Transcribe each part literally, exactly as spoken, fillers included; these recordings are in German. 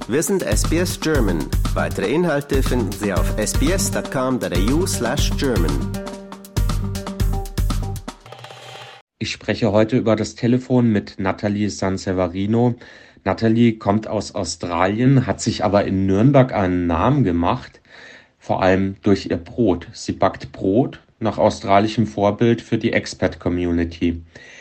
Wir sind S B S German. Weitere Inhalte finden Sie auf sbs.com.au slash German. Ich spreche heute über das Telefon mit Nathalie Sanseverino. Nathalie kommt aus Australien, hat sich aber in Nürnberg einen Namen gemacht, vor allem durch ihr Brot. Sie backt Brot nach australischem Vorbild für die Expat-Community.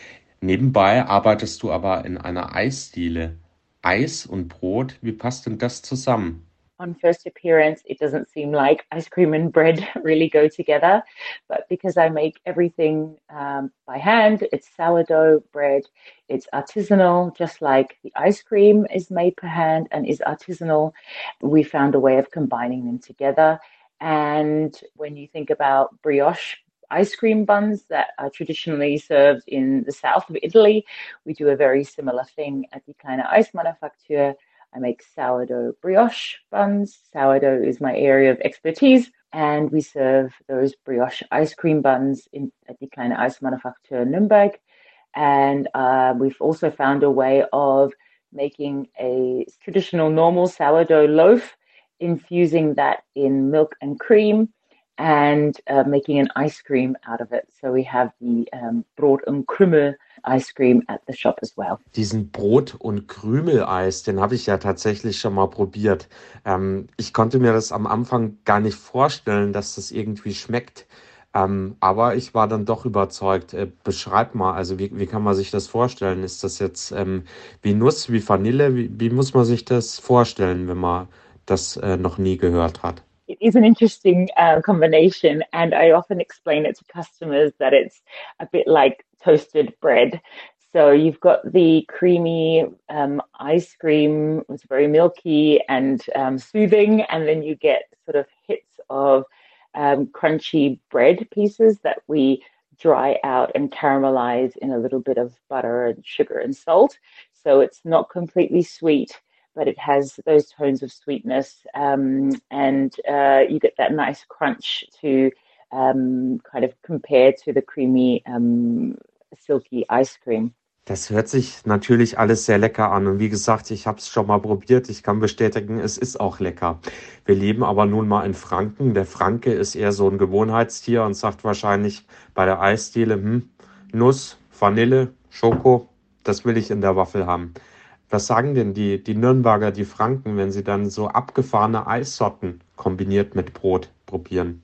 Nebenbei arbeitest du aber in einer Eisdiele. Eis und Brot, wie passt denn das zusammen? On first appearance, it doesn't seem like ice cream and bread really go together, but because I make everything um, by hand, it's sourdough bread, it's artisanal, just like the ice cream is made per hand and is artisanal. We found a way of combining them together. And when you think about brioche ice cream buns that are traditionally served in the south of Italy, we do a very similar thing at die Kleine Eismanufaktur. I make sourdough brioche buns. Sourdough is my area of expertise, and we serve those brioche ice cream buns in, at die Kleine Eismanufaktur Nürnberg. And uh, we've also found a way of making a traditional normal sourdough loaf, infusing that in milk and cream, and uh, making an ice cream out of it. So we have the um, Brot und Krümel ice cream at the shop as well. Diesen Brot- und Krümeleis, den habe ich ja tatsächlich schon mal probiert. Ähm, ich konnte mir das am Anfang gar nicht vorstellen, dass das irgendwie schmeckt. Ähm, aber ich war dann doch überzeugt. Äh, beschreib mal, also wie, wie kann man sich das vorstellen? Ist das jetzt ähm, wie Nuss, wie Vanille? Wie, wie muss man sich das vorstellen, wenn man das äh, noch nie gehört hat? It is an interesting uh, combination, and I often explain it to customers that it's a bit like toasted bread. So you've got the creamy um, ice cream, it's very milky and um, soothing, and then you get sort of hits of um, crunchy bread pieces that we dry out and caramelize in a little bit of butter and sugar and salt. So it's not completely sweet, but it has those tones of sweetness, um, and uh, you get that nice crunch to um, kind of compare to the creamy, um, silky ice cream. Das hört sich natürlich alles sehr lecker an. Und wie gesagt, ich habe es schon mal probiert. Ich kann bestätigen, es ist auch lecker. Wir leben aber nun mal in Franken. Der Franke ist eher so ein Gewohnheitstier und sagt wahrscheinlich bei der Eisdiele, hm, Nuss, Vanille, Schoko, das will ich in der Waffel haben. Was sagen denn die, die Nürnberger, die Franken, wenn sie dann so abgefahrene Eissorten kombiniert mit Brot probieren?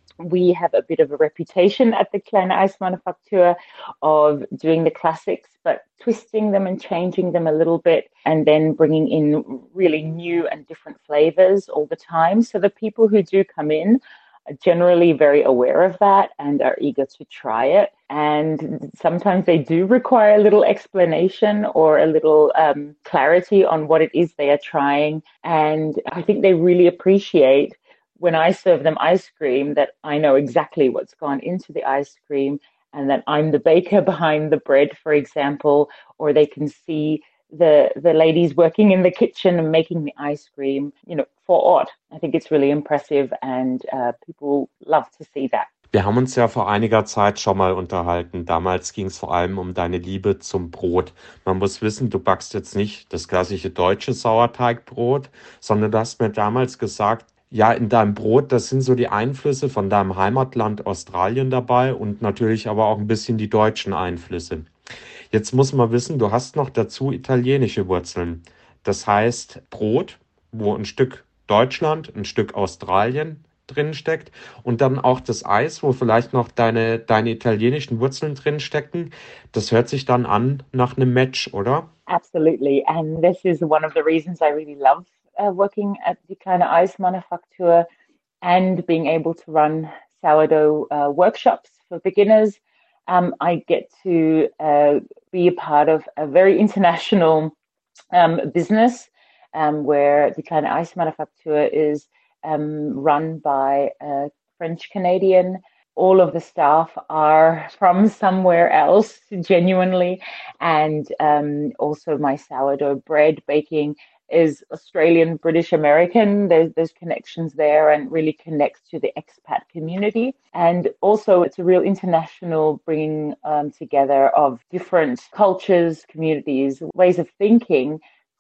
We have a bit of a reputation at the Kleine Eismanufaktur of doing the classics, but twisting them and changing them a little bit, and then bringing in really new and different flavors all the time. So the people who do come in are generally very aware of that and are eager to try it. And sometimes they do require a little explanation or a little um, clarity on what it is they are trying. And I think they really appreciate when I serve them ice cream that I know exactly what's gone into the ice cream and that I'm the baker behind the bread, for example, or they can see the the ladies working in the kitchen and making the ice cream, you know, vor Ort. I think it's really impressive, and uh, people love to see that. Wir haben uns ja vor einiger Zeit schon mal unterhalten. Damals ging es vor allem um deine Liebe zum Brot. Man muss wissen, du backst jetzt nicht das klassische deutsche Sauerteigbrot, sondern du hast mir damals gesagt, ja, in deinem Brot, das sind so die Einflüsse von deinem Heimatland Australien dabei und natürlich aber auch ein bisschen die deutschen Einflüsse. Jetzt muss man wissen, du hast noch dazu italienische Wurzeln. Das heißt Brot, wo ein Stück Deutschland, ein Stück Australien drin steckt und dann auch das Eis, wo vielleicht noch deine, deine italienischen Wurzeln drin stecken. Das hört sich dann an nach einem Match, oder? Absolutely. And this is one of the reasons I really love uh, working at die Kleine Eismanufaktur and being able to run sourdough uh, workshops for beginners. Um, I get to uh, be a part of a very international um, business um, where die Kleine Eismanufaktur is um, run by a French Canadian. All of the staff are from somewhere else, genuinely, and um, also my sourdough bread baking is Australian, British, American. There's, there's connections there and really connects to the expat community. And also it's a real international bringing um, together of different cultures, communities, ways of thinking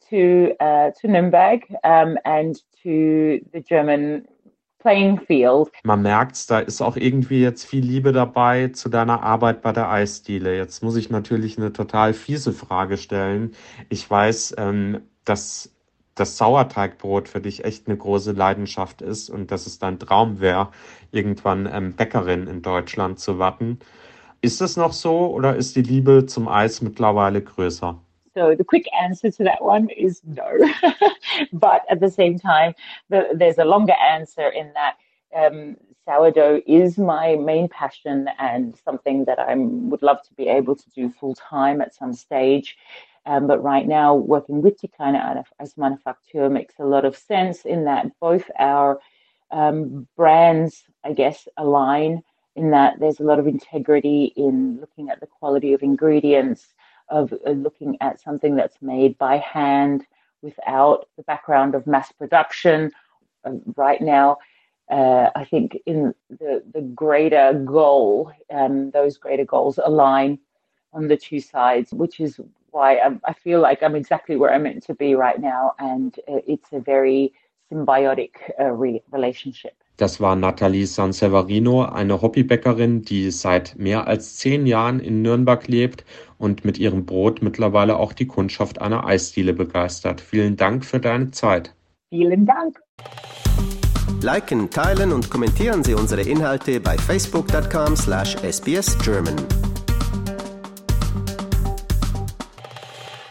to uh, to Nürnberg um, and to the German playing field. Man merkt, da ist auch irgendwie jetzt viel Liebe dabei zu deiner Arbeit bei der Eisdiele. Jetzt muss ich natürlich eine total fiese Frage stellen. Ich weiß, ähm, dass das Sauerteigbrot für dich echt eine große Leidenschaft ist und dass es dein Traum wäre, irgendwann ähm, Bäckerin in Deutschland zu werden. Ist das noch so oder ist die Liebe zum Eis mittlerweile größer? So the quick answer to that one is no. But at the same time, the, there's a longer answer in that um, sourdough is my main passion and something that I would love to be able to do full time at some stage. Um, but right now, working with Die Kleine Eismanufaktur makes a lot of sense in that both our um, brands, I guess, align in that there's a lot of integrity in looking at the quality of ingredients, of uh, looking at something that's made by hand without the background of mass production. Uh, right now, uh, I think in the, the greater goal, um, those greater goals align on the two sides, which is why I'm, I feel like I'm exactly where I'm meant to be right now. And uh, it's a very symbiotic uh, re- relationship. Das war Nathalie Sanseverino, eine Hobbybäckerin, die seit mehr als zehn Jahren in Nürnberg lebt und mit ihrem Brot mittlerweile auch die Kundschaft einer Eisdiele begeistert. Vielen Dank für deine Zeit. Vielen Dank. Liken, teilen und kommentieren Sie unsere Inhalte bei facebook dot com slash S B S German.